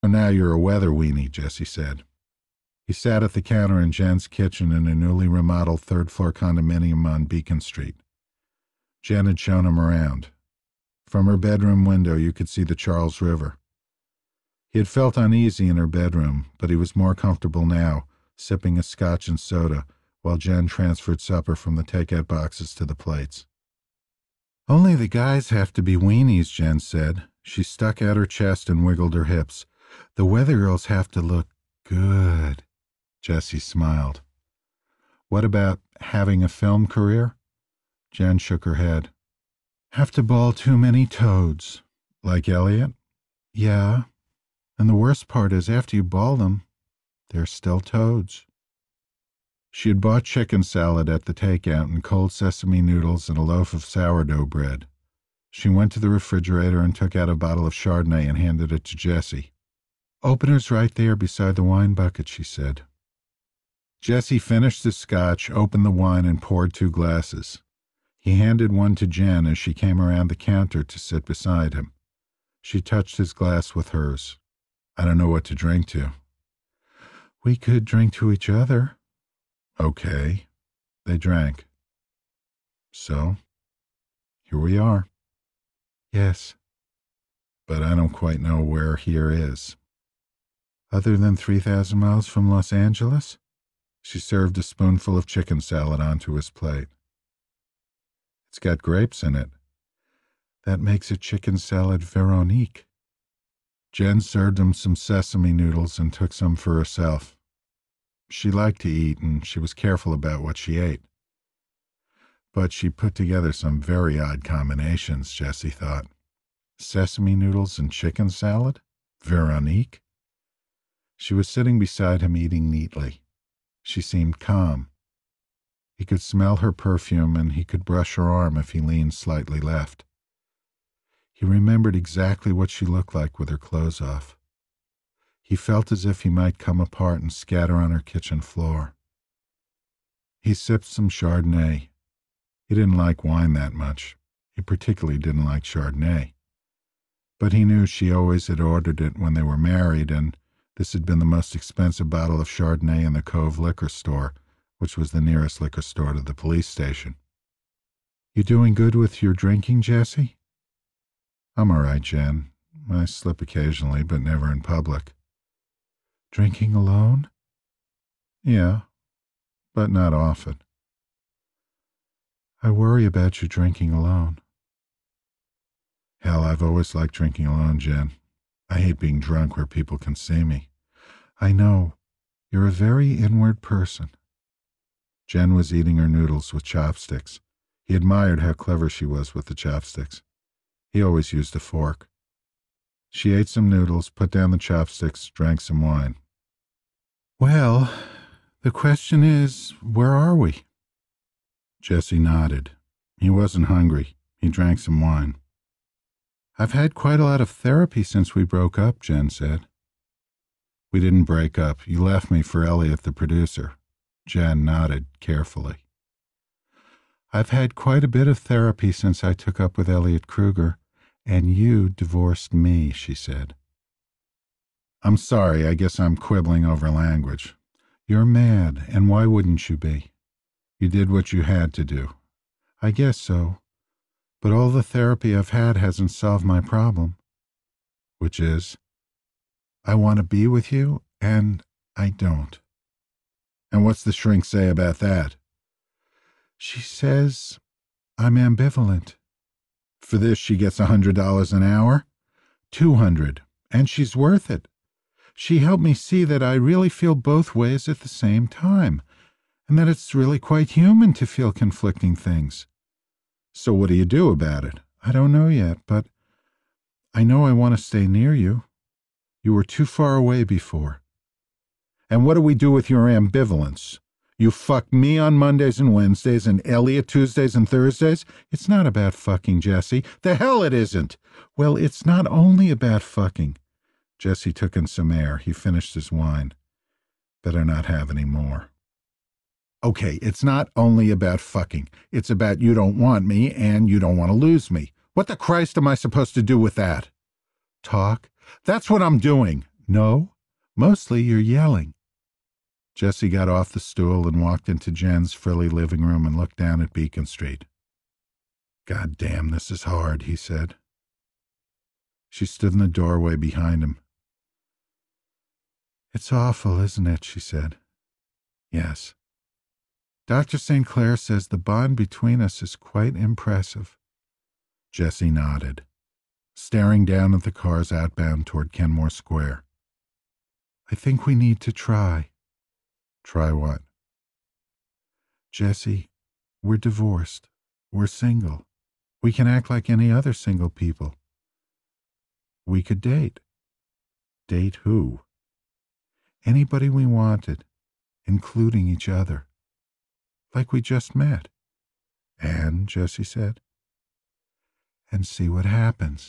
So now you're a weather weenie, Jesse said. He sat at the counter in Jen's kitchen in a newly remodeled third-floor condominium on Beacon Street. Jen had shown him around. From her bedroom window you could see the Charles River. He had felt uneasy in her bedroom, but he was more comfortable now, sipping a scotch and soda, while Jen transferred supper from the takeout boxes to the plates. Only the guys have to be weenies, Jen said. She stuck out her chest and wiggled her hips. The weather girls have to look good. Jesse smiled. What about having a film career? Jen shook her head. Have to ball too many toads. Like Elliot? Yeah. And the worst part is after you ball them, they're still toads. She had bought chicken salad at the takeout and cold sesame noodles and a loaf of sourdough bread. She went to the refrigerator and took out a bottle of Chardonnay and handed it to Jesse. Opener's right there beside the wine bucket, she said. Jesse finished the scotch, opened the wine, and poured 2 glasses. He handed one to Jen as she came around the counter to sit beside him. She touched his glass with hers. I don't know what to drink to. We could drink to each other. Okay. They drank. So, here we are. Yes. But I don't quite know where here is. Other than 3,000 miles from Los Angeles? She served a spoonful of chicken salad onto his plate. It's got grapes in it. That makes it chicken salad Veronique. Jen served him some sesame noodles and took some for herself. She liked to eat, and she was careful about what she ate. But she put together some very odd combinations, Jesse thought. Sesame noodles and chicken salad? Veronique? She was sitting beside him eating neatly. She seemed calm. He could smell her perfume, and he could brush her arm if he leaned slightly left. He remembered exactly what she looked like with her clothes off. He felt as if he might come apart and scatter on her kitchen floor. He sipped some Chardonnay. He didn't like wine that much. He particularly didn't like Chardonnay. But he knew she always had ordered it when they were married, and this had been the most expensive bottle of Chardonnay in the Cove liquor store, which was the nearest liquor store to the police station. You doing good with your drinking, Jesse? I'm all right, Jen. I slip occasionally, but never in public. Drinking alone? Yeah, but not often. I worry about you drinking alone. Hell, I've always liked drinking alone, Jen. I hate being drunk where people can see me. I know. You're a very inward person. Jen was eating her noodles with chopsticks. He admired how clever she was with the chopsticks. He always used a fork. She ate some noodles, put down the chopsticks, drank some wine. Well, the question is, where are we? Jesse nodded. He wasn't hungry. He drank some wine. I've had quite a lot of therapy since we broke up, Jen said. We didn't break up. You left me for Elliot, the producer. Jen nodded carefully. I've had quite a bit of therapy since I took up with Elliot Kruger, and you divorced me, she said. I'm sorry, I guess I'm quibbling over language. You're mad, and why wouldn't you be? You did what you had to do. I guess so. But all the therapy I've had hasn't solved my problem. Which is, I want to be with you, and I don't. And what's the shrink say about that? She says I'm ambivalent. For this she gets $100 an hour? $200, and she's worth it. She helped me see that I really feel both ways at the same time, and that it's really quite human to feel conflicting things. So what do you do about it? I don't know yet, but I know I want to stay near you. You were too far away before. And what do we do with your ambivalence? You fuck me on Mondays and Wednesdays and Elliot Tuesdays and Thursdays? It's not about fucking, Jesse. The hell it isn't. Well, it's not only about fucking. Jesse took in some air. He finished his wine. Better not have any more. Okay, it's not only about fucking. It's about you don't want me and you don't want to lose me. What the Christ am I supposed to do with that? Talk? That's what I'm doing. No, mostly you're yelling. Jessie got off the stool and walked into Jen's frilly living room and looked down at Beacon Street. God damn, this is hard, he said. She stood in the doorway behind him. It's awful, isn't it? She said. Yes. Dr. St. Clair says the bond between us is quite impressive. Jessie nodded, staring down at the cars outbound toward Kenmore Square. I think we need to try. Try what? Jessie, we're divorced. We're single. We can act like any other single people. We could date. Date who? Anybody we wanted, including each other. Like we just met. And, Jessie said, and see what happens.